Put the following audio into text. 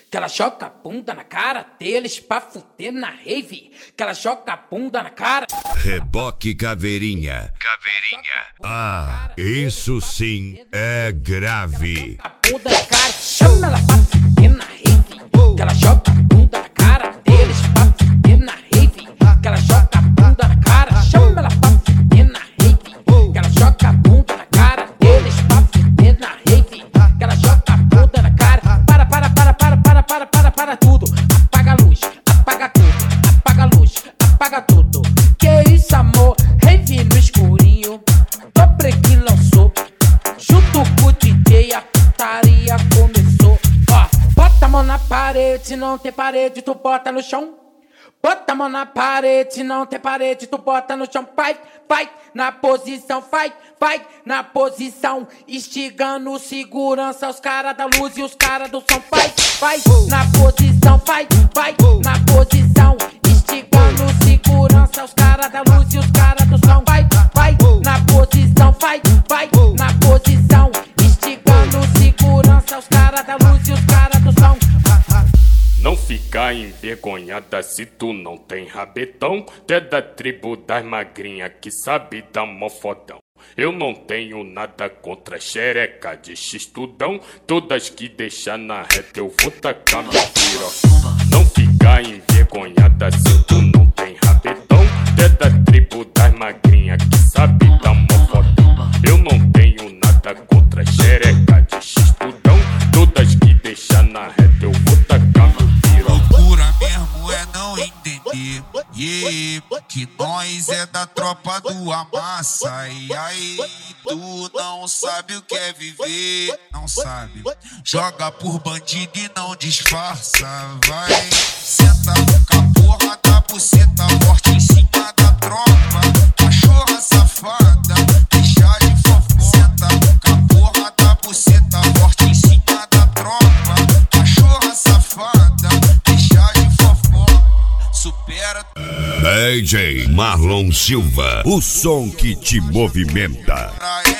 que ela joga a bunda na cara deles pra fuder na rave, que ela joga a bunda na cara. Reboque Caveirinha. Ah, isso sim é grave. A bunda na cara, chama ela pra fuder na rave, que ela joga a bunda na cara deles pra fuder na rave, que ela joga a bunda na cara, chama ela pra fuder na rave, que ela joga a bunda na cara deles pra fuder na rave, que ela joga a bunda na cara. Para tudo, apaga a luz, apaga tudo, apaga a luz, apaga tudo. Que isso, amor? Rave no escurinho, dobre que lançou, junto com o DJ a putaria começou. Ó, bota a mão na parede, se não tem parede tu bota no chão. Bota a mão na parede, se não tem parede tu bota no chão. Vai, na posição, vai na posição, instigando segurança, os caras da luz e os caras do som. Vai na posição, vai na posição, instigando segurança, os caras da luz e os caras do som. Vai na posição, vai na posição, instigando segurança, os caras da luz e os caras do som. Não fica envergonhada se tu não tem rabetão. Tu é da tribo das magrinhas que sabe dar mó fodão. Eu não tenho nada contra xereca de x-tudão. Todas que deixar na reta eu vou tacar meu tiro. Não fica envergonhada se tu não tem rabetão. Tu é da tribo das magrinhas que sabe dar mó fodão. Eu não tenho nada contra xereca de x-tudão. Todas que deixar na reta eu vou tacar meu tiro. Loucura mesmo é não entender que nós é da tropa do Amassa. E aí tu não sabe o que é viver, não sabe. Joga por bandido e não disfarça. Vai, senta com a porra da buceta forte em cima da tropa. Cachorra safada, deixa de fofoca. Senta com a porra da buceta forte em cima da tropa. Cachorra safada, deixa de fofoca. Supera. DJ Marlon Silva, o som que te movimenta.